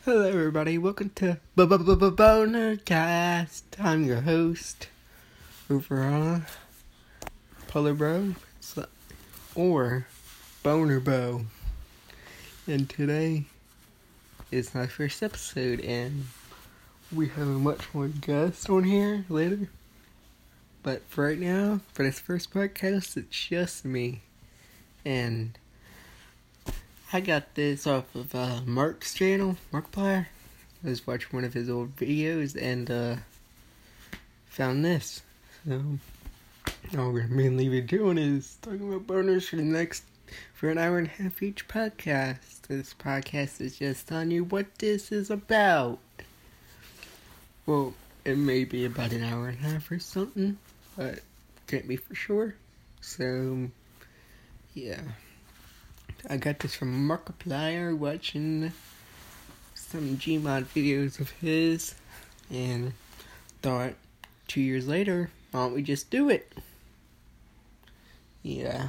Hello everybody, welcome to Bonercast. I'm your host, overall, Polar Bro, or Boner Bo. And today is my first episode, and we have a much more guest on here later. But for right now, for this first podcast, it's just me. And I got this off of Mark's channel, Markiplier. I was watching one of his old videos and found this. So all we're mainly be doing is talking about boners for an hour and a half each podcast. This podcast is just telling you what this is about. Well, it may be about an hour and a half or something, but can't be for sure. So yeah. I got this from Markiplier, watching some Gmod videos of his, and thought 2 years later, why don't we just do it? Yeah.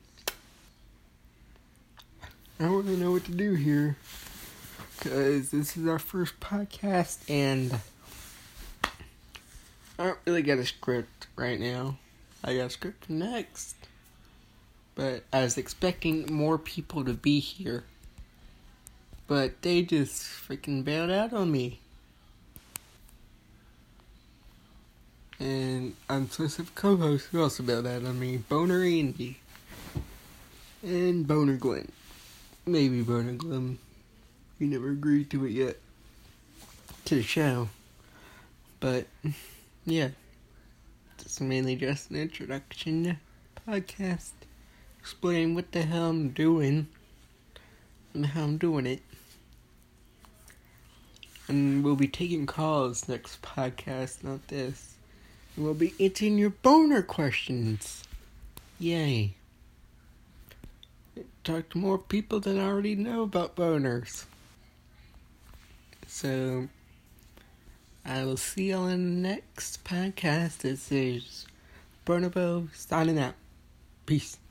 I don't really know what to do here, because this is our first podcast, and I don't really got a script right now. I got a script next. But I was expecting more people to be here. But they just freaking bailed out on me. And I'm supposed to have a co-host who also bailed out on me. Boner Andy. And Boner Glenn. Maybe Boner Glenn. He never agreed to it yet. To the show. But, yeah. This is mainly just an introduction podcast. Explain what the hell I'm doing and how I'm doing it. And we'll be taking calls next podcast, not this. And we'll be answering your boner questions. Yay. Talk to more people than I already know about boners. So, I will see y'all in the next podcast. This is Boner Bo signing out. Peace.